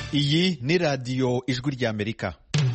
Iyi ni radiyo ijwi ry'Amerika.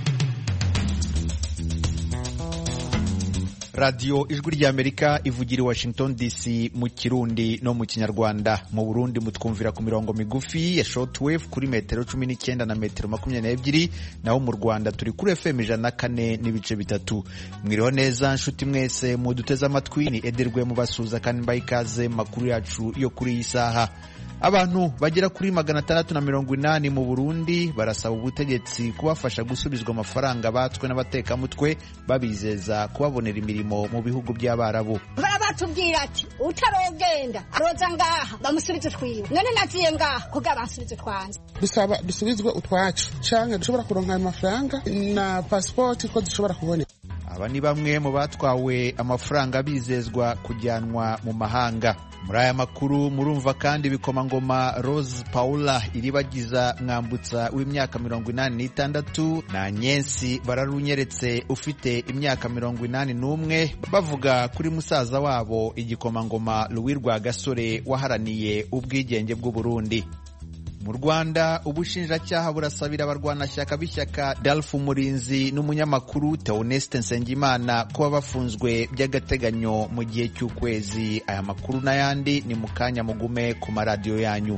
Radiyo ijwi ry'Amerika ivugira i Washington DC mu Kirundi no mu Kinyarwanda. Mu Burundi mutwumvira ku mirongo migufi ya shortwave kuri metero 19 na metero 22, naho mu Rwanda turi kuri FM 104.3. Mwiriho neza nshuti mwese muduteze amatwi, ni Ederwe mubasuza kandi mbayikaze makuru yacu yo kuri iyi saha. Abantu bagera kuri 680 mu Burundi barasaba ubutegetsi kubafasha gusubizwa amafaranga batswe n'abatekamutwe, babizeza kubabonera imirimo mu bihugu by'Abarabu. Batubwira ati utarogenda roza ngaha bamusubize twiwe, none naziye ngaha kugira bansubize twanze. Bisaba dusubizwe utwacu canke dushobora kuronka amafaranga na passport ko dushobora kuboneka. Aba ni bamwe mu batwawe amafaranga bizezwa kujyanwa mu mahanga. Muri aya makuru murumva kandi bikomangoma Rose Paula Iribagiza Mwambutsa w'imyaka 86 na Nyensi Bararunyeretse ufite imyaka 81 bavuga kuri musaza wabo igikomangoma Louis Rwagasore waharaniye ubwigenge bw'u Burundi. Mu Rwanda ubushinjacyaha burasabira abarwanashyaka b'ishyaka Dalfu Murinzi n'umunyamakuru Theoneste Nsengimana kuba bafunzwe by'agateganyo mu gihe cy'ukwezi. Aya makuru n'ayandi ni mu kanya mugume ku maradiyo yanyu.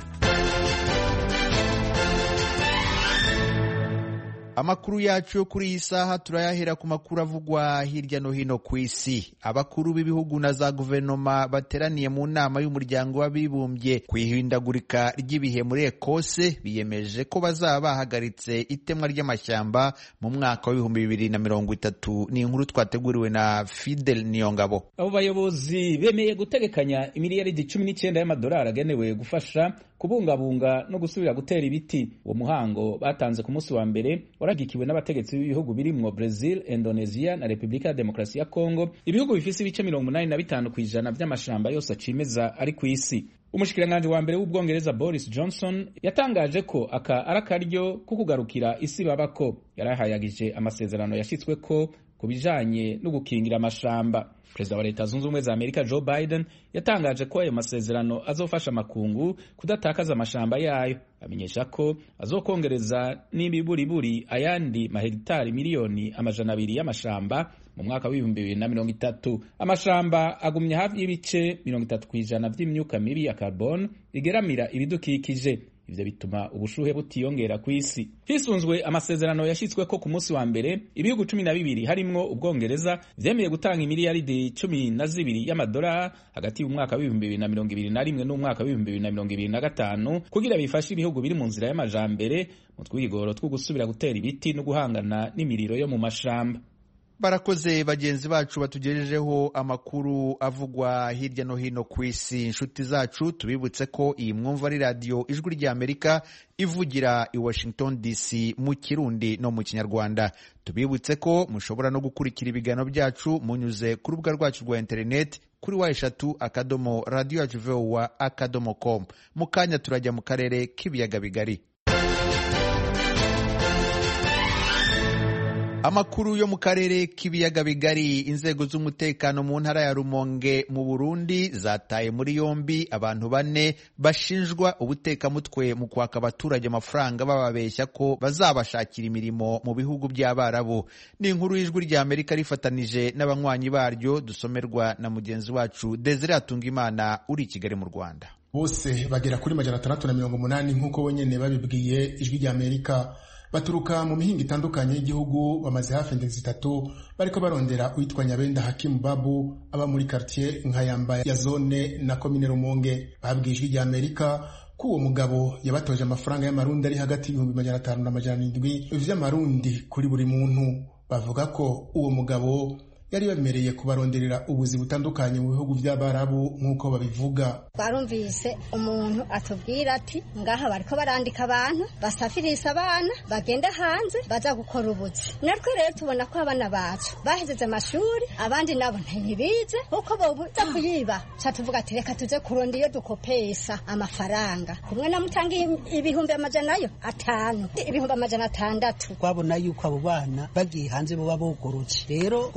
Amakuru yacu yo kuri iyi saha turayahera ku makuru avugwa hirya no hino ku isi. Abakuru b'ibihugu na za guverinoma bateraniye mu nama y'umuryango w'abibumbye ku ihindagurika ry'ibihe muri Ekose biyemeje ko bazaba bahagaritse itemwa ry'amashyamba mu mwaka wa 2030. Ni inkuru twateguriwe na Fidel Niyongabo. Abo bayobozi bemeye gutegekanya imiliyaridi 19 y'amadolari agenewe gufasha kubungabunga no gusubira gutera ibiti. Uwo muhango batanze ku munsi wa mbere waragikiwe n'abategetsi b'ibihugu birimwo Brazil, Indonesia na Republika ya Demokarasi ya Kongo, ibihugu bifise ibice 85% by'amashamba yose acimeza ari ku isi. Umushikiranganje wa mbere w'Ubwongereza Boris Johnson yatangaje ko aka arakaryo ko kugarukira isi babako. Yarahayagije amasezerano yashitswe ko kubijanye no gukingira amashamba. Perezida wa Leta Zunze Ubumwe za Amerika Joe Biden yatangaje ko ayo masezerano azofasha makungu kudatakaza amashamba yayo. Amenyesha ko azokongereza n'ibiburiburi ayandi mahegitari miliyoni 200 y'amashamba mu mwaka wa 2030. Amashamba agumya hafi y'ibice 30% by'imyuka mibi ya carbon igeramira ibidukikije. Ivyo bituma ubushuhe butiyongera ku isi. Hisunzwe amasezerano yashitswe ko ku munsi wa mbere, ibihugu 12 harimwo Ubwongereza vyemeye gutanga imiliyaridi 12 y'amadolari hagati y'umwaka wa 2021 n'umwaka wa 2025 kugira bifashe ibihugu biri mu nzira y'amajambere mu twigoro two gusubira gutera ibiti no guhangana n'imiriro yo mu mashamba. Barakoze bagenzi bacu batugejejeho amakuru avugwa hirya no hino ku isi. Inshuti zacu tubibutse ko iyi mwumva ari radiyo ijwi ry'Amerika ivugira i Washington DC mu Kirundi no mu Kinyarwanda. Tubibutse ko mushobora no gukurikira ibiganiro byacu munyuze ku rubuga rwacu rwa internet kuri wa3.radioyacu.com. Mu kanya turajya mu karere k'ibiyaga bigari. Amakuru yo mu karere k'ibiyaga bigari. Inzego z'umutekano mu ntara ya Rumonge mu Burundi zataye muri yombi abantu 4 bashinjwa ubutekamutwe mu kwaka abaturage amafaranga bababeshya ko bazabashakira imirimo mu bihugu by'Abarabu. Ni inkuru y'ijwi ry'Amerika rifatanije n'abanywanyi baryo, dusomerwa na mugenzi wacu Desire Atungimana uri i Kigali mu Rwanda. Bose bagera kuri 680 nk'uko bonyene babibwiye ijwi ry'Amerika. Baturuka mu mihingo itandukanye y'igihugu, bamaze hafi indwi 3 bariko barondera uitwa Nyabenda Hakim Babu aba muri quartier Nkayamba ya zone na commune Rumonge. Babwijwe rya Amerika ko uwo mugabo yabatoje amafaranga y'amarundi ari hagati y'500 na 700 vy'amarundi kuri buri muntu. Bavuga ko uwo mugabo yari bemereye kubaronderera ubuzi butandukanye mu bihugu by'Abarabu nk'uko babivuga. Barumvise umuntu atubwira ati ngaha bariko barandika abantu basafirisa abana bagenda hanze baza gukora ubuzi. Natwe rero tubona ko abana bacu bahezeze amashuri, abandi nabo ntibize uko bobuza kuyiba. Tuvuga ati reka tuze kuronda iyo dukopesa amafaranga. Kumwe na mutangiye ibihumbi 500, ibihumbi 600. Twabona yuko abo bana bagiye hanze bo babogorotse. Rero twatanga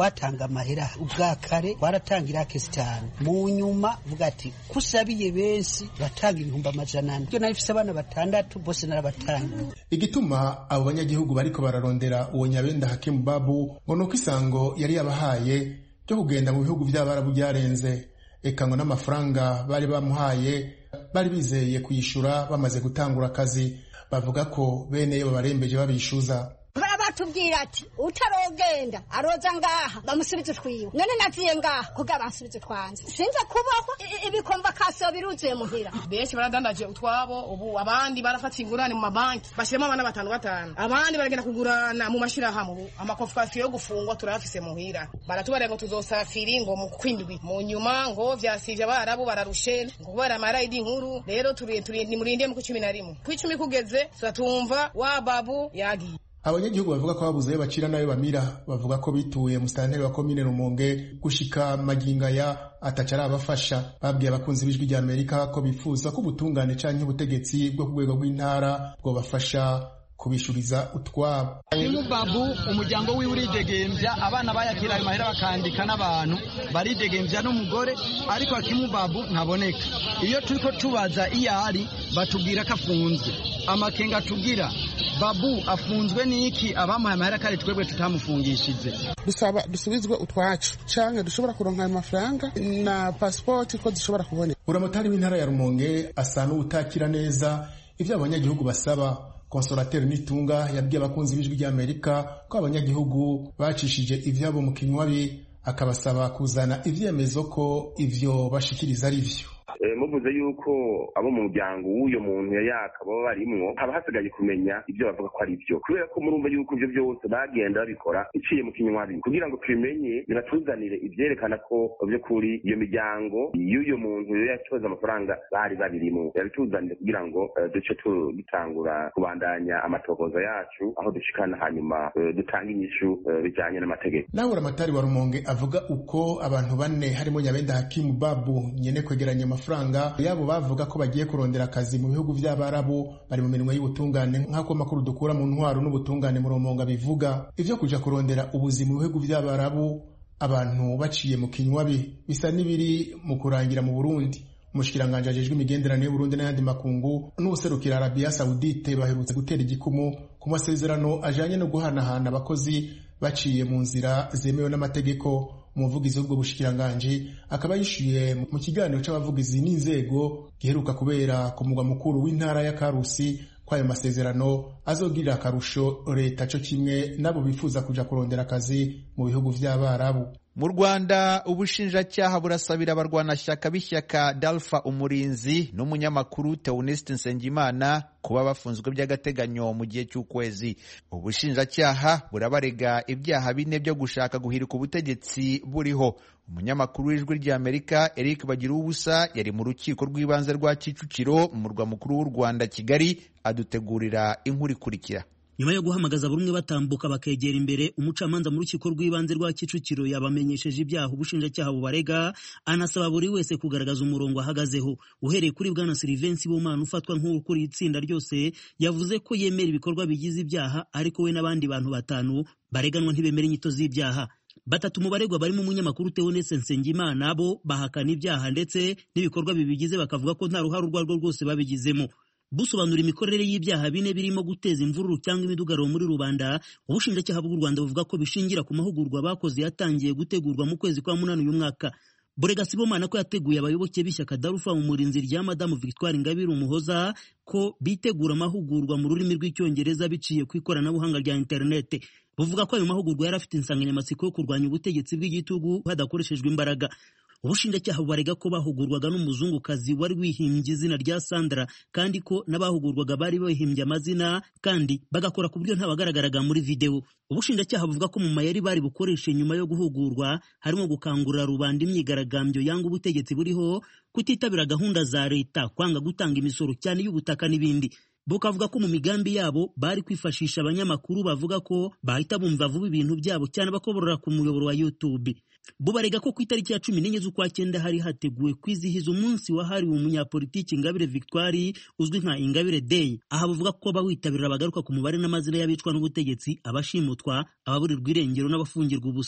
amahera ubwa kare waratangira kesi cyane mu nyuma vuga ati kusabiye benshi batanga 200,000 byo nafise abana 6 bose narabatanga. Igituma abo banyagihugu bariko bararondera uwo Nyabenda Hakim Babu ngo nuko isango yari yabahaye cyo kugenda mu bihugu by'abarabu byarenze, eka ngo n'amafaranga bari bamuhaye bari bizeye kuyishura bamaze gutangura akazi. Bavuga ko bene yo babarembeje babishuza. Tubwira ati utarogenda aroza ngaha bamusubize twiwe, none naziye ngaha kuga bansubize twanze sinza kubaho ibikomva kaso biruzuye muhira. Benshi baradandaje utwabo, ubu abandi barafata ingurane mu mabanki bashiramo abana 5 abandi baragenda kugurana mu mashirahamwe. Amakofasi yo gufungwa turafise muhira, baratubarira ngo tuzosafiri ngo mu kwindwi, mu nyuma ngo vyasivye abarabu bararushe ngo bara marayidi nkuru. Rero turi ni murinde mu 11 ku 10 kugeze turatumva wa Babu yagiye. Abanyagihugu bavuga ko babuze bacira nayo bamira, bavuga ko bituye musitanteri wa komine Rumonge gushika magingaya atacara abafasha. Babwiye abakunzi b'ijwi rya Amerika ko bifuza ko ubutungane canke ubutegetsi bwo ku rwego rw'intara bwo bafasha kubishuriza utwabo. Hakim Babu umuryango wiwe uridegembya, abana bayakira ayo mahera bakandika n'abantu baridegembya n'umugore, ariko Hakim Babu ntaboneka. Iyo turiko tubaza iyari batubwira ko afunzwe. Amakenga tugira Babu afunzwe niki, abamuhaye amahera kare twebwe tutamufungishije. Dusaba dusubizwe utwacu canke dushobora kuronka ayo mafaranga na passport ko dushobora kuboneka. Uramutari w'intara ya Rumonge asa n'utakira neza ivyo abanyagihugu basaba. Consolateur Nitunga yabwiye abakunzi b'ijwi rya Amerika ko abanyagihugu bacishije ivyabo mu kinywabi, akabasaba kuzana ivyemezo ko ivyo bashikiriza ari vyo. Muvuze yuko abo mu muryango w'uyo muntu yakaba barimwo haba hasigaye kumenya ibyo bavuga ko ari byo, kubera ko murumva yuko ibyo byose bagenda babikora iciye mu kinywabi kugira ngo tubimenye biratuzanire ivyerekana ko byo kuri iyo miryango y'uyo muntu yacoza amafaranga bari babirimo, yabituzanire kugira ngo duce dutangura kubandanya amatokoza yacu aho dushikana hanyuma dutanga inyishu bijanye n'amategeko. Nawe Uramatari wa Rumonge avuga uko abantu 4 harimo Nyabenda Hakim Babu nyene kwegeranya amafaranga yabo bavuga ko bagiye kurondera akazi mu bihugu by'abarabu bari mu minwe y'ubutungane, nk'ako makuru dukura mu ntwaro n'ubutungane mu Rumonge bivuga. Ivyo kuja kurondera ubuzima mu bihugu by'abarabu abantu baciye mu kinywabi bisa n'ibiri mu kurangira mu Burundi. Umushikiranganje ajejwe imigenderanire y'Uburundi n'ayandi makungu n'userukira Arabia Saudite baherutse gutera igikumu ku masezerano ajanye no guhanahana abakozi baciye mu nzira zemewe n'amategeko. Umuvugizi w'ubwo bushikiranganje akaba yishuye mu kiganiro c'abavugizi n'inzego giheruka kubera ku mugwa mukuru w'intara ya Karusi ko ayo masezerano azogirira akarusho leta co kimwe nabo bifuza kuja kurondera akazi mu bihugu vy'abarabu. Mu Rwanda ubushinjacyaha burasabira abarwanashyaka b'ishyaka Dalfa Umurinzi n'umunyamakuru Theoneste Nsengimana kuba bafunzwe by'agateganyo mu gihe cy'ukwezi. Ubushinjacyaha burabarega ibyaha 4 byo gushaka guhirika ubutegetsi buriho. Umunyamakuru w'ijwi rya Amerika Eric Bagiruwubusa yari mu rukiko rw'ibanze rwa Kicukiro mu murwa mukuru w'u Rwanda Kigali, adutegurira inkuru ikurikira. Nyuma yo guhamagaza buri umwe batambuka bakegera imbere, umucamanza mu rukiko rw'ibanze rwa Kicukiro yabamenyesheje ibyaha ubushinjacyaha bubarega, anasaba buri wese kugaragaza umurongo ahagazeho. Uhereye kuri bwana Sylvain Sibomana ufatwa nk'ukuri itsinda ryose, yavuze ko yemera ibikorwa bigize ibyaha, ariko we n'abandi bantu 5 bareganwa ntibemera inyito z'ibyaha. 3 mu baregwa barimo umunyamakuru Theoneste Nsengimana bo bahakana ibyaha ndetse n'ibikorwa bibigize, bakavuga ko nta ruhare urwo rwose babigizemo. Busobanura imikorere y'ibyaha 4 birimo guteza imvururu cyangwa imidugararo muri rubanda, ubushinjacyaha bw'u Rwanda buvuga ko bishingira ku mahugurwa bakoze yatangiye gutegurwa mu kwezi kwa 8 uyu mwaka. Burega Sibomana ko yateguye abayoboke b'ishyaka Dalfa Umurinzi rya Madame Victoire Ingabire Umuhoza ko bitegura amahugurwa mu rurimi rw'icyongereza biciye ku ikoranabuhanga rya internet. Buvuga ko ayo mahugurwa yari afite insanganyamatsiko yo kurwanya ubutegetsi bw'igitugu hadakoreshejwe imbaraga. Ubushinjacyaha bubarega ko bahugurwaga n'umuzungukazi wari wihimbye izina rya Sandra, kandi ko n'abahugurwaga bari bahimbye amazina kandi bagakora ku buryo ntabagaragaraga muri video. Ubushinjacyaha buvuga ko mu mayeri bari bukoreshe nyuma yo guhugurwa harimo gukangurira rubanda imyigaragambyo yanga ubutegetsi buriho, kutitabira gahunda za leta, kwanga gutanga imisoro cyane y'ubutaka n'ibindi. Bukavuga ko mu migambi yabo bari kwifashisha abanyamakuru bavuga ko bahita bumva vuba ibintu byabo cyane bakoborora ku muyoboro wa YouTube. Bubarega ko ku itariki ya 14 z'ukwa 9 hari hateguwe kwizihiza umunsi wahariwe umunyapolitiki Ingabire Victoire uzwi nka Ingabire Day. Aha buvuga ko bawitabirira bagaruka ku mubare n'amazina y'abicwa n'ubutegetsi, abashimutwa, ababurirwa irengero n'abafungirwa ubusa.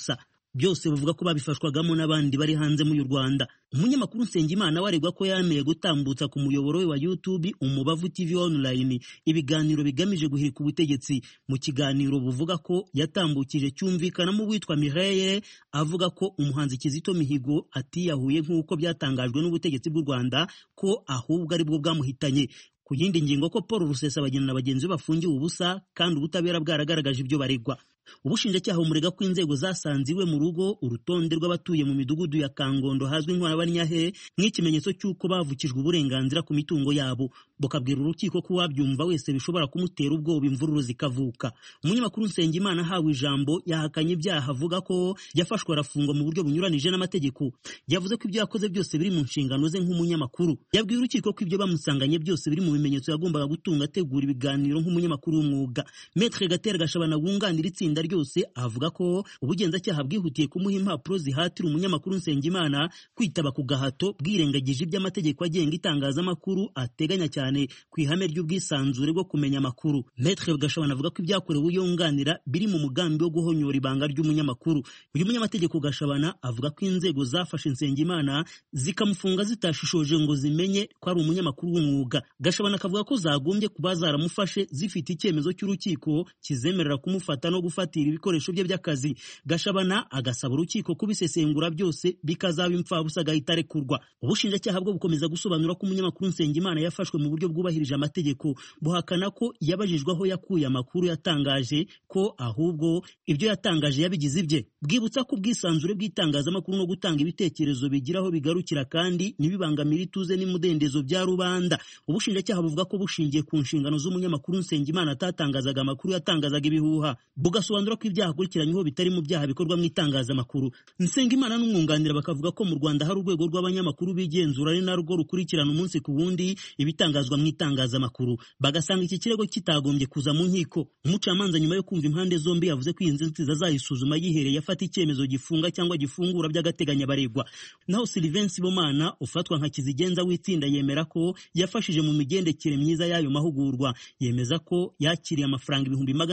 byose bavuga ko babifashwagamo n'abandi bari hanze mu Rwanda. Umunyamakuru Nsengimana waregwa ko yameye gutambutsa ku muyoboro we wa YouTube Umubavu TV Online ibiganiro bigamije guhirika ubutegetsi. Mu kiganiro buvuga ko yatambukije cyumvikanamo witwa Mireille avuga ko umuhanzi Kizito Mihigo atiyahuye nk'uko byatangajwe n'ubutegetsi bw'u Rwanda, ko ahubwo ari bwo bwamuhitanye. Ku yindi ngingo ko Paul Rusesabagina na bagenzi be bafungiwe ubusa kandi ubutabera bwaragaragaje ibyo baregwa. Ubushinjacyaha umurega ko inzego zasanze iwe mu rugo urutonde rw'abatuye mu midugudu ya Kangondo hazwi nk'Abanyahe nk'ikimenyetso cy'uko bavukijwe uburenganzira ku mitungo yabo. Bukabwira urukiko ko wabyumva wese bishobora kumutera ubwoba imvururu zikavuka. Umunyamakuru Nsengimana hawe ijambo yahakanye ibyaha avuga ko yafashwe arafungwa mu buryo bunyuranije n'amategeko. Yavuze ko ibyo yakoze byose biri mu nshingano ze nk'umunyamakuru. Yabwiye urukiko ko ibyo bamusanganye byose biri mu bimenyetso yagombaga gutunga ategura ibiganiro nk'umunyamakuru w'umwuga. Maître Gatera Gashabana wunganira itsinda ryose avuga ko ubugenzacyaha bwihutiye kumuha impapuro zihatira umunyamakuru Nsengimana kwitaba ku gahato bwirengagije iby'amategeko agenga itangazamakuru ateganya cyane ku ihame ry'ubwisanzure bwo kumenya amakuru. Maître Gashabana avuga ko ibyakorewe uyunganira biri mu mugambi wo guhonyora ibanga ry'umunyamakuru. Uyu munyamategeko Gashabana avuga ko inzego zafashe Nsengimana zikamufunga zitashishoje ngo zimenye ko ari umunyamakuru w'umwuga. Gashabana akavuga ko zagombye kuba zaramufashe zifite icyemezo cy'urukiko kizemerera kumufata no gufatira ibikoresho bye by'akazi. Gashabana agasaba urukiko kubisesengura byose bikazaba impfabusa agahita arekurwa. Ubushinjacyaha bwo bukomeza gusobanura ko umunyamakuru Nsengimana yafashwe mu buryo bwubahirije amategeko, buhakana ko yabajijwe aho yakuye amakuru yatangaje ko ahubwo ibyo yatangaje yabigize ibye. Bwibutsa ko ubwisanzure bw'itangazamakuru no gutanga ibitekerezo bigiraho bigarukira kandi ntibibangamira ituze n'imudendezo bya rubanda. Ubushinjacyaha buvuga ko bushingiye ku nshingano z'umunyamakuru Nsengimana atatangazaga amakuru, yatangazaga ibihuha. Bugasobanura ko ibyaha akurikiranyweho bitari mu byaha bikorwa mu itangazamakuru. Nsengimana n'umwunganira bakavuga ko mu Rwanda hari urwego rw'abanyamakuru bigenzura ari narwo rukurikirana umunsi ku wundi ibitangazwa mu itangazamakuru. Bagasanga iki kirego kitagombye kuza mu nkiko. Umucamanza nyuma yo kumva impande zombi yavuze ko iyi nzitizi azayisuzuma yihereye afata icyemezo gifunga cyangwa gifungura by'agateganyo abaregwa. Naho Sylvain Sibomana ufatwa nka kizigenza w'itsinda yemera ko yafashije mu migendekere myiza y'ayo mahugurwa. Yemeza ko yakiriye amafaranga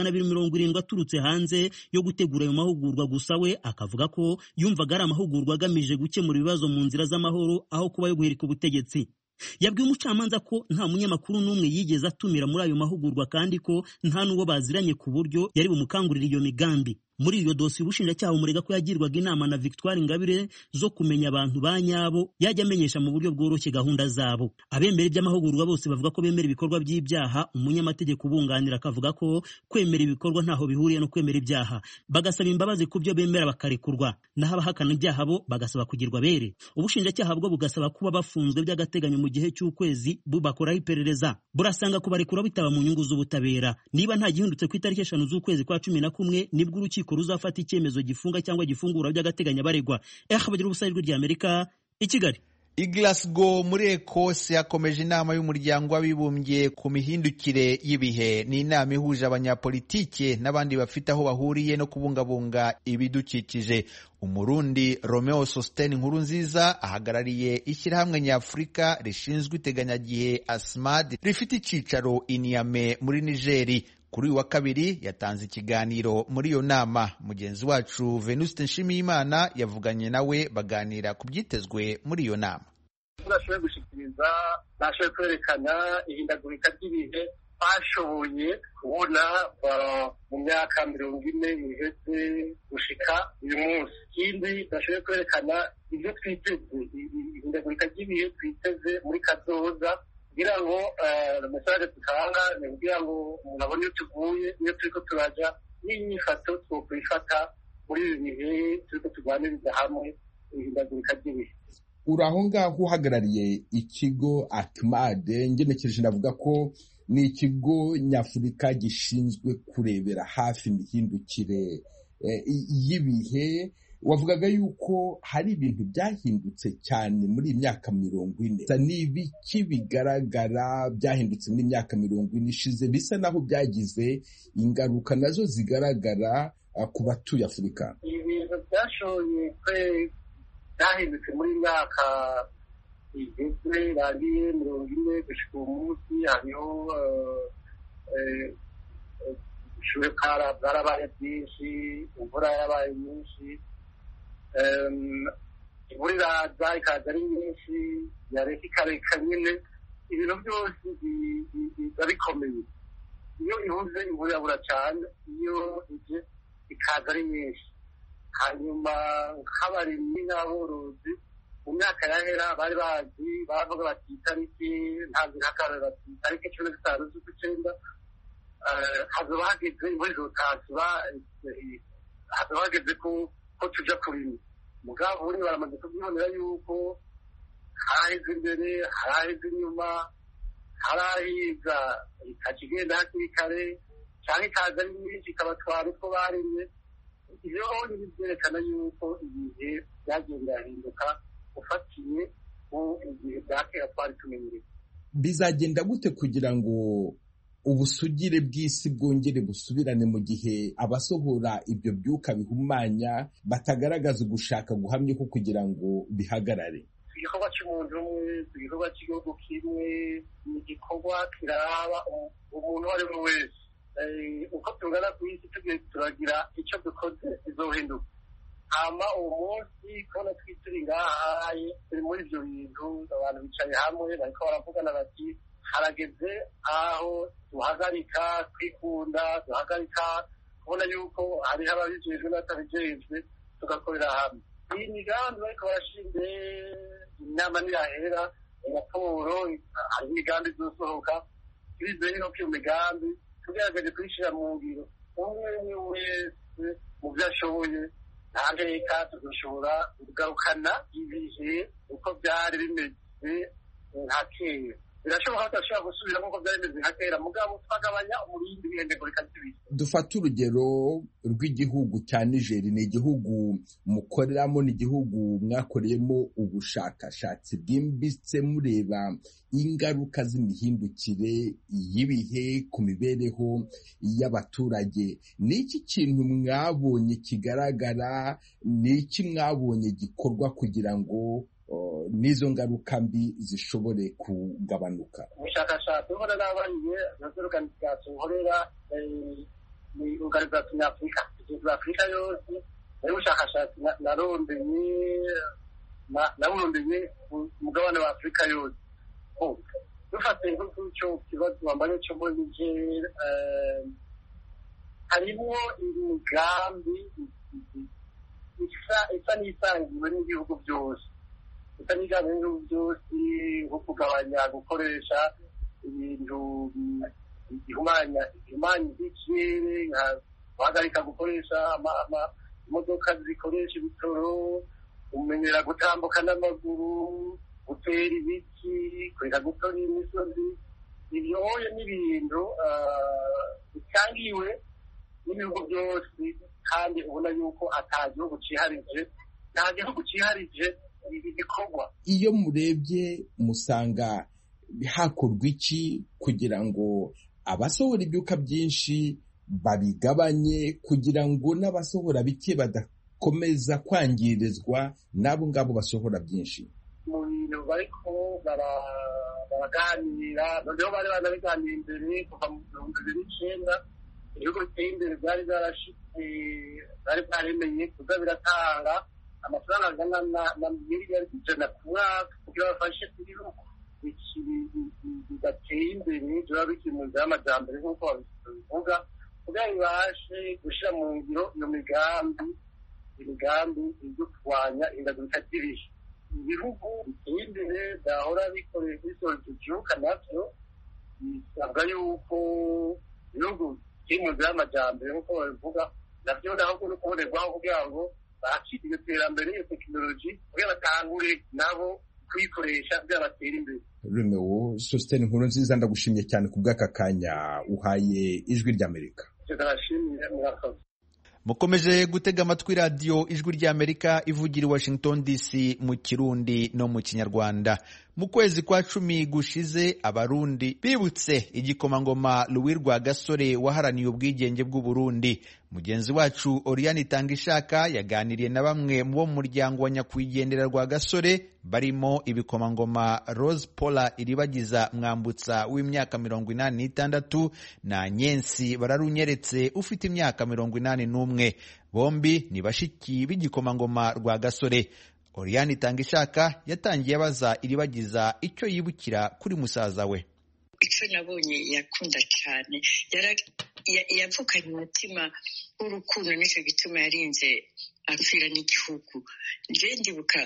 270 aturutse hanze yo gutegura ayo mahugurwa, gusa we akavuga ko yumvaga ari amahugurwa agamije gukemura ibibazo mu nzira z'amahoro aho kuba yo guhirika ubutegetsi. Yabwiye umucamanza ko nta munyamakuru n'umwe yigeze atumira muri ayo mahugurwa kandi ko nta n'uwo baziranye ku buryo yari bumukangurira iyo migambi. Muri iyo dosiye ubushinjacyaha umurega ko yagirwaga inama na Victoire Ingabire zo kumenya abantu ba nyabo yajya amenyesha mu buryo bworoshye gahunda zabo. Abemera iby'amahugurwa bose bavuga ko bemera ibikorwa by'ibyaha. Umunyamategeko ubunganira akavuga ko kwemera ibikorwa ntaho bihuriye no kwemera ibyaha. Bagasaba imbabazi ku byo bemera bakarekurwa, naho abahakana ibyaha bo bagasaba kugirwa bere. Ubushinjacyaha bwo bugasaba kuba bafunzwe by'agateganyo mu gihe cy'ukwezi bubakoraho iperereza. Burasanga kubarekura bitaba mu nyungu z'ubutabera. Niba nta gihindutse ku itariki 5 z'ukwezi kwa 11 nibwo urukiko ruzafata icyemezo gifunga cyangwa gifungura by'agateganyo baregwa. Bagira ubusayirwe ry'Amerika i Kigali. I Glasgow muri Ekose yakomeje inama y'umuryango w'abibumbye ku mihindukire y'ibihe. Ni inama ihuje abanyapolitike n'abandi bafite aho bahuriye no kubungabunga ibidukikije. Umurundi Romeo Sostene Nkurunziza ahagarariye ishyirahamwe nyafurika rishinzwe iteganyagihe ASMAD rifite icyicaro i Niamey muri Nigeri. Kuri uyu wa kabiri yatanze ikiganiro muri iyo nama. Mugenzi wacu Venuste Nshimiyimana yavuganye nawe baganira ku byitezwe muri iyo nama. Turashoboye gushikiriza, nashoboye kwerekana ihindagurika ry'ibihe bashoboye kubona mu myaka 40 iheze gushika uyu munsi. Ikindi nashoboye kwerekana ibyo twiteze, ihindagurika ry'ibihe twiteze muri kazoza, kugira ngo mesaje tutanga ni kugira ngo umuntu abone iyo tuvuye, iyo turiko turaja n'inyifato twokwifata muri ibi bihe turiko turwaniriza hamwe ihindagurika ry'ibihe. Uri aho ngaho uhagarariye ikigo ACMAD, ngenekereje ndavuga ko ni ikigo nyafurika gishinzwe kurebera hafi imihindukire y'ibihe. Wavugaga yuko hari ibintu byahindutse cyane muri imyaka 40. N'ibiki bigaragara byahindutse muri imyaka 40 ishize bisa naho byagize ingaruka nazo zigaragara ku batuye Afurika? Ibintu byashoboye byahindutse muri myaka igeze bagiye 40 gushika umunsi. Hariho ubushuhe bwarabaye bwinshi, imvura yarabaye nyinshi, imvura iraza ikaza ari nyinshi yareka ikareka nyine ibintu byose biba bikomeye. Iyo ibuze imvura irabura cyane, iyo ije ikaza ari nyinshi. Hanyuma nk'abarimyi n'aborozi mu myaka yahera bari bazi bavuga bati itariki ntabwo ntakarora bati itariki 15 z'ukw'icyenda hazoba hageze imvura izotasiba, hazoba hageze ko tuja kurima. Mugabo uri baramaze kubyibonera yuko haraheze imbere haraheze inyuma, harahiza ikakigenda hakiri kare cyangwa ikaza ari nyinshi ikabatwara utwo barimye. Ivyo byerekana yuko ibihe byagenda hinduka ufatiye ku igihe bwa kera twari tumenyereye. Bizagenda gute kugira ngo ubusugire bw'isi bwongere busubirane mu gihe abasohora ibyo byuka bihumanya batagaragaza ugushaka guhamye ko kugira ngo bihagarare? Igikorwa cy'umuntu umwe, igikorwa cy'igihugu kimwe, ni igikorwa kiraba umuntu uwo ari we wese. Uko tungana ku isi tugiye turagira icyo dukoze bizohinduka. Hama uwo munsi kubona twituri ngahaye turi muri ibyo bintu, abantu bicaye hamwe bariko baravugana bati harageze aho duhagarika kwikunda, duhagarika kubona yuko hariho ababijejwe n'abatabijejwe, tugakorera hamwe. Iyi migambi bariko barashinze inama nirahera, raporo, hari imigambi izosohoka, twizeye no ko iyo migambi tugerageze kuyishyira mu ngiro. Umwe wese mu byo ashoboye nta nteka tugashobora kugarukana ibihe uko byari bimeze nka kera. Birashoboka ko tudashobora gusubira nk'uko byari bimeze nka kera, mugabo twagabanya umurindi w'ihindagurika ry'ibihe. Dufate urugero rw'igihugu cya Niger. Ni igihugu mukoreramo, ni igihugu mwakoreyemo ubushakashatsi bwimbitse mureba ingaruka z'imihindukire y'ibihe ku mibereho y'abaturage. Ni iki kintu mwabonye kigaragara? Ni iki mwabonye gikorwa kugira ngo n'izo ngaruka mbi zishobore kugabanuka? Ubushakashatsi ubona n'abariye nazo organization nkorera ni organization y'Afrika. Igihugu Afurika yose ari ubushakashatsi narondeye umugabane wa Afurika yose. Dufate nk'icyo kibazo wambaye cyo muri Niger, harimo imigambi isa n'isangiwe n'ibihugu byose. Itanigamije n'ibintu byose nko kugabanya gukoresha ibintu bihumanya ikirere, nka guhagarika gukoresha imodoka zikoresha ibitoro, umenyera gutambuka n'amaguru, gutera ibiti, kureka gutora imisozi. Ibyo n'ibintu bitangiwe n'ibihugu byose, kandi ubona yuko ata gihugu ciharije ibi bikorwa. Iyo murebye musanga hakorwa iki kugira ngo abasohora ibyuka byinshi babigabanye, kugira ngo n'abasohora bike badakomeza kwangirizwa n'abo ngabo basohora byinshi? Mu bintu bariko baraganira, noneho bari banabiganira imbere kuva mu 2009, ibihugu biteye imbere byari byarashitse, bari bwaremeye kuza biratanga amafaranga angana na miliyari 100 ku mwaka kugira bafashe ibihugu bidateye imbere biba bikiri mu nzira y'amajyambere nk'uko babivuga, kugira ngo bibashe gushyira mu ngiro iyo imigambi yo kurwanya ihindagurika ry'ibihe. Ibihugu biteye imbere byahora bikorera bisoza ibyuka nabyo bisabwa yuko ibihugu biri mu nzira y'amajyambere nk'uko babivuga nabyo naho no kubonerwaho kugira ngo bakire iyo terambere, iyo tekinoloji, kugira batangure nabo kuyikoresha kugira batere imbere. Romeo Sostene Nkurunziza, ndagushimye cyane ku bw'aka kanya uhaye Ijwi ry'Amerika. Ndabashimiye, murakoze. Mukomeje gutega amatwi radiyo Ijwi ry'Amerika ivugira i Washington DC mu Kirundi no mu Kinyarwanda. Mu kwezi kwa 10 gushize Abarundi bibutse igikomangoma Louis Rwagasore waharaniye ubwigenge bw'u Burundi. mugenzi wacu Oriane Itangishaka yaganiriye na bamwe mu bo mu muryango wa nyakwigendera Rwagasore barimo ibikomangoma Rose Paula Iribagiza Mwambutsa w'imyaka 86 na Nyensi Bararunyeretse ufite imyaka 81. Bombi ni bashiki b'igikomangoma Rwagasore. Oriane Itangishaka yatangiye abaza Iribagiza icyo yibukira kuri musaza we. Icyo nabonye yakunda cyane yavukanye umutima w'urukundo, nicyo gituma yarinze apfira n'igihugu. Je ndibuka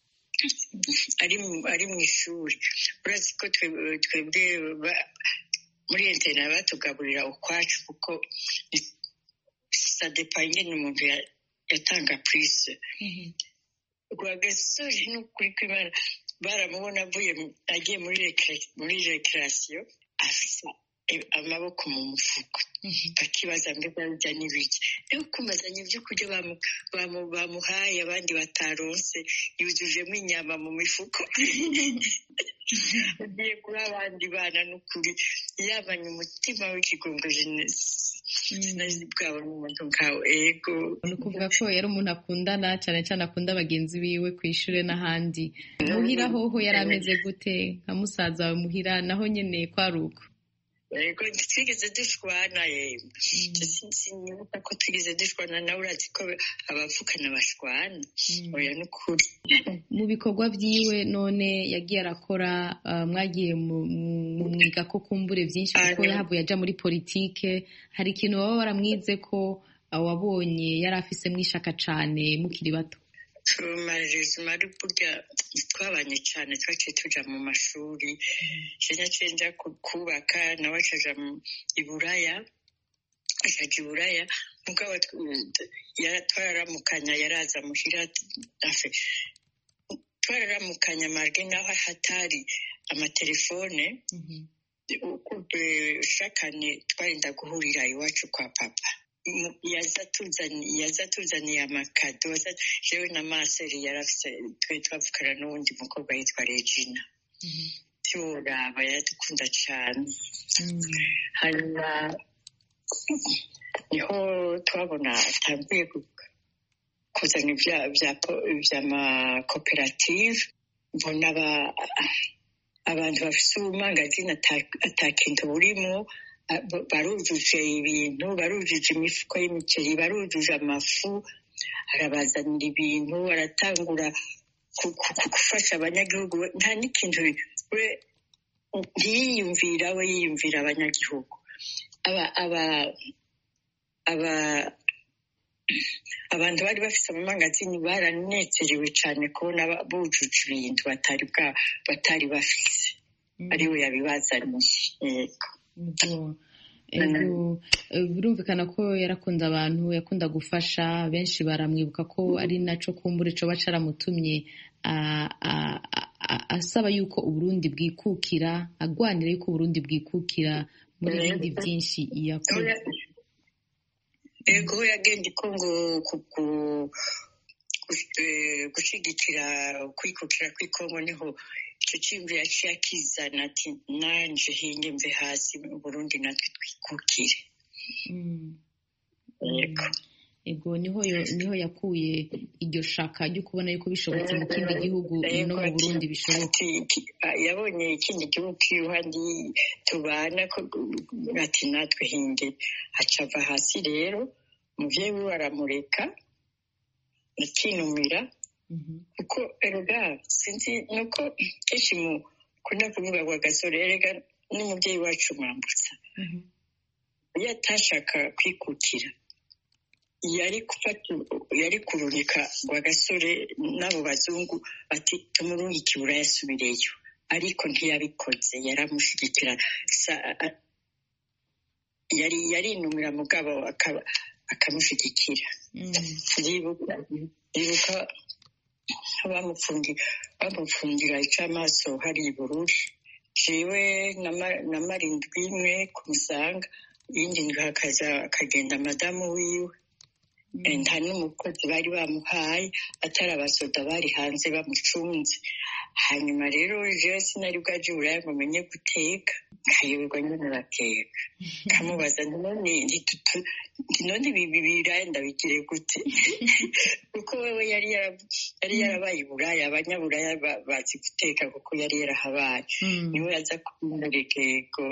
ari mu ishuri, urazi ko twebwe muri internet batugaburira ukwacu kuko sadepa ingene umuntu yatanga prise. Rwagasore n'ukuri kw'Imana baramubona agiye muri recreation afise amaboko mu mufuko, bakibaza mbega bijya n'ibiki. Rero kumazanya ibyo kurya bamuhaye abandi bataronse, yuzujemo inyama mu mifuko ugiye kuri abandi bana. n'ukuri yabanye umutima w'ikigongo jeunesse bwabo n'umuntu nkawe. Ego ni ukuvuga ko yari umuntu akundana cyane cyane, akunda bagenzi biwe ku ishuri n'ahandi. Muhira hoho yari ameze gute nka musaza wawe muhira naho nyene kwari uko? Ego twigeze dushwana sinibuka ko twigeze dushwana, nawe urazi ko abavukana bashwana. Oya n'ukuri. Mu bikorwa byiwe none yagiye arakora, mwagiye mu mwiga ko kumbure byinshi kuko yahavuye aja muri politike. Hari ikintu baba baramwize ko wabonye yari afise mwishaka cane mukiri bato? Mari burya twabanye cyane, twaciye tuja mu mashuri. Cenja kubaka nawe acaja i Buraya, mugabo twararamukanya, yaraza muhira twararamukanya marge naho hatari amatelefone. Shakane twarinda guhurira iwacu kwa papa. yaza tuzaniye amakado. Jewe na maseri yarafise, twe twavukana n'uwundi mukobwa yitwa Regina. Turaba yadukunda cyane. Hanyuma niho twabona atanguye kuzana vy'amakoperative. Mbona abantu bafise ubumangazini atakintu burimo, barujuje ibintu, barujuje imifuko y'imiceri, barujuje amafu, arabazanira ibintu, aratangura gufasha abanyagihugu. Nta n'ikintu ntiyiyumvira, we yiyumvira abanyagihugu. Abantu bari bafise amamangazini baranezerewe cyane kubona bujuje ibintu batari bafise, ariwe yabibazaniye. Birumvikana ko yarakunda abantu, yakunda gufasha. Benshi baramwibuka ko ari naco kumbure coba caramutumye asaba yuko Uburundi bwikukira, agwanira yuko Uburundi bwikukira muri bindi byinshi yakoze. Ego yagenda ikongo gushigikira kwikukira kw'ikongo, niho icyo cyimbo yaciye akizana ati nanje hinge mve hasi mu Burundi natwe twikukire. Ego niho yakuye iryo shaka ryo kubona yuko bishobotse mu kindi gihugu no mu Burundi bishoboka. Yabonye ikindi gihugu k'iruhande tubana ko ati natwe hinge, acava hasi. Rero umuvyeyi we aramureka akinumira, kuko erega sinzi nuko kenshi kuna kuvuga kwa Gasore, erega n'umuvyeyi wacu Mwambutsa iyo atashaka kwikukira yari kurunika kwa Gasore n'abo bazungu bati tumurungike Buraya yasubireyo, ariko ntiyabikoze. Yaramushigikira, yarinumira mugabo akamushigikira. Ndibuka bamufungira icamaso hari i Bururi. Jewe na marindwi imwe kumusanga, iyindi ndwi akagenda madamu wiwe. Nta n'umukozi bari bamuhaye, atari abasoda bari hanze bamucunze. hanyuma rero jewe sinari bwaje buraya ngo menye guteka nkayoberwa nyine bateka kamubaza none ibi biraya ndabigire gute kuko wewe yari yarabaye i buraya abanyaburaya bazi guteka kuko yari yarahabaye niwe aza kumureka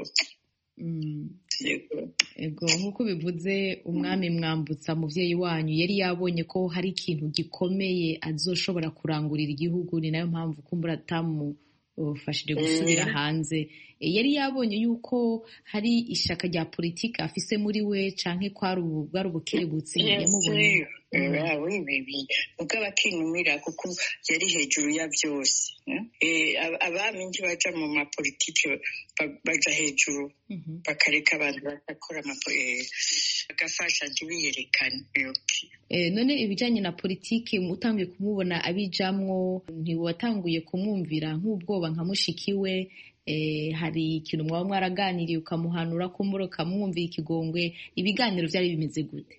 ego nk'uko bivuze umwami Mwambutsa muvyeyi wanyu yari yabonye ko hari ikintu gikomeye azoshobora kurangurira igihugu, ni nayo mpamvu kumbura atamufashije gusubira hanze. Yari yabonye yuko hari ishaka rya politiki afise muri we canke bwari ubukerebutsi yamubonye mugabo akinumira kuko yari hejuru ya byose. Abami ntibaja mu mapolitiki, baja hejuru bakareka abantu bakakora bagafasha ntibiyerekane. None ibijanye na politiki utanguye kumubona abijamwo, ntiwatanguye kumwumvira nk'ubwoba nka mushikiwe? Hari ikintu mwaba mwaraganiriye ukamuhanura kumbura ukamwumvira ikigongwe? Ibiganiro byari bimeze gute?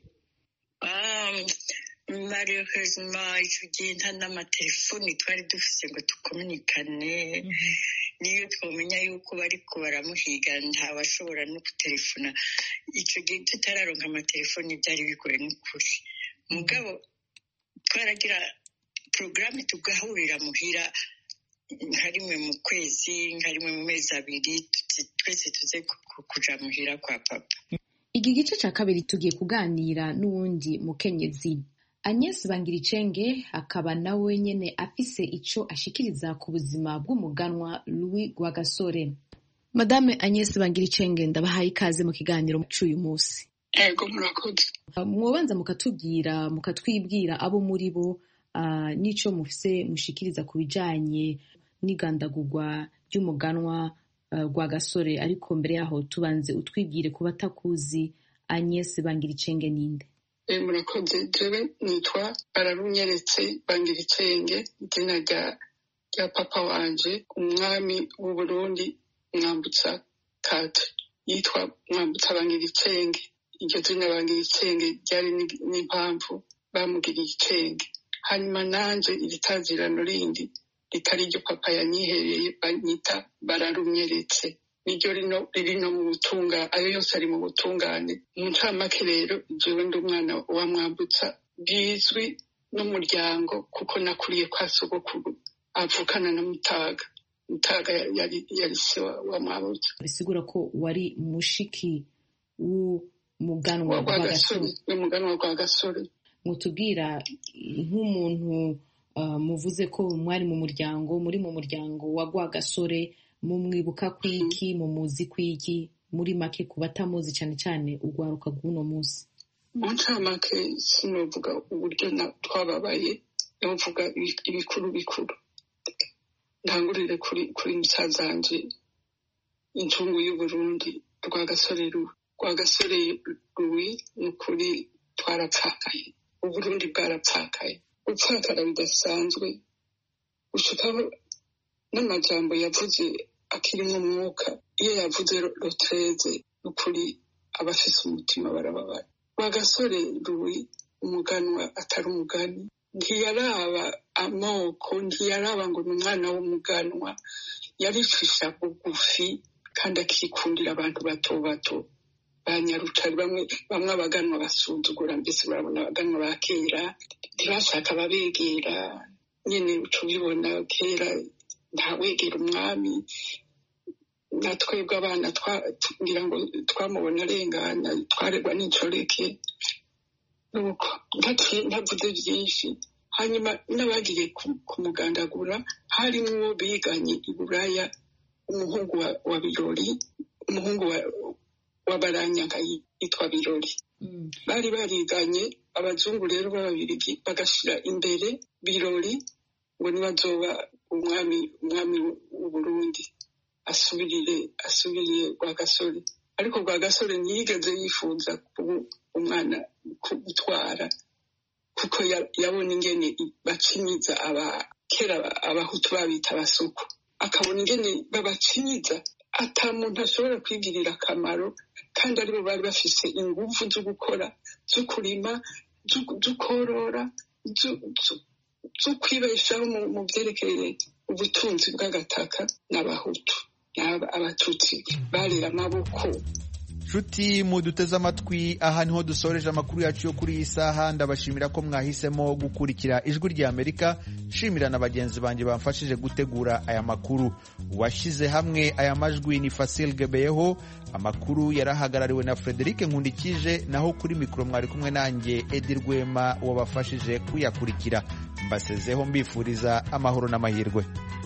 Malheureusement icyo gihe nta n'amatelefoni twari dufise ngo tukomunikane. Niyo twamenya yuko bariko baramuhiga ntawashobora no gutelefona. Icyo gihe tutararonka amatelefoni byari bigoye n'ukuri. Mugabo twaragira porogaramu tugahurira muhira nka rimwe mu kwezi, nka rimwe mu mezi abiri, twese tuze kuja muhira kwa papa. Iki gice ca kabiri tugiye kuganira n'uwundi mukenyezi Agnes Bangiricenge, akaba nawe nyene afise ico ashikiriza ku buzima bw'umuganwa Louis Rwagasore. Madame Agnes Bangiricenge, ndabahaye ikaze mu kiganiro c'uyu munsi. Ego murakoze. Mwobanza mukatwibwira abo muri bo n'ico mufise mushikiriza ku bijanye n'igandagurwa ry'umuganwa Rwagasore. Ariko mbere yaho tubanze utwibwire ku batakuzi, Agnes Bangiricenge ninde? Murakoze. Jewe nitwa Bararunyeretse Bangiricenge, izina rya papa wanje umwami w'u Burundi Mwambutsa Kate, yitwa Mwambutsa Bangiricenge. Iryo zina Bangiricenge ryari n'impamvu bamugiriye icenge. Hanyuma nanje iritazirano rindi ritari iryo papa yanyihereye banyita Bararunyeretse, niryo riri no mu butunga, ayo yose ari mu butungane. Mu ncamake rero jewe ndi umwana wa Mwambutsa, bizwi n'umuryango kuko nakuriye kwa sogokuru avukana na Mutaga. Mutaga yari se wa Mwambutsa. Bisigura ko wari mushiki w'umuganwa Rwagasore. Mutubwira nk'umuntu muvuze ko mwari muri mu muryango wa Rwagasore, mumwibuka kwiki, mumuzi kwiki? Muri make ku batamuzi cyane cyane ugwaruka bw'uno munsi. Mu ncamake sinovuga uburyo twababaye, novuga ibikuru bikuru. Ntangurire kuri musazanje incungu y'u Burundi Rwagasore Louis, nukuri twarapfakaye. Uburundi bwarapfakaye, gupfakara bidasanzwe gushikaho n'amajambo yavuze akirimo umwuka. Iyo yavuze rotreze nukuri abafise umutima barababara. Rwagasore Louis umuganwa atari umugani, ntiyaraba amoko, ntiyaraba ngo ni umwana w'umuganwa, yaricisha bugufi kandi akikundira abantu bato bato banyarutari. Bamwe abaganwa basuzugura, mbese barabona abaganwa ba kera ntibashaka babegera. Nyene tubibona kera ntawegera umwami, na twebwe abana ngira ngo twamubona arengana, twaregwa n'incoreke. Nuko ntavuze byinshi. Hanyuma n'abagiye kumugandagura harimwo biganye i Buraya, umuhungu wa Birori, umuhungu wa Baranyanka yitwa Birori. Bari bariganye. Abazungu rero b'Ababirigi bagashira imbere Birori ngo nibazoba umwami w'u Burundi, asubiriye Rwagasore. Ariko Rwagasore ntiyigeze yifuza kuba umwana gutwara, kuko yabona ingene bacinyiza kera abahutu babita abasuku, akabona ingene babacinyiza ata muntu ashobora kwigirira akamaro, kandi aribo bari bafise inguvu zo gukora, zo kurima, zo korora, zo kwibeshaho mu byerekeye ubutunzi bw'agataka n'abahutu. Abatutsi barera amaboko. Nshuti muduteze amatwi, aha niho dusoreje amakuru yacu yo kuri iyi saha. Ndabashimira ko mwahisemo gukurikira Ijwi ry'Amerika. Shimira na bagenzi banjye bamfashije gutegura aya makuru. Washyize hamwe aya majwi ni Fasil Gebeyeho. Amakuru yarahagarariwe na Frederic Nkundikije, naho kuri mikoro mwari kumwe nanjye Edi Rwema wabafashije kuyakurikira. Mbasezeho mbifuriza amahoro n'amahirwe.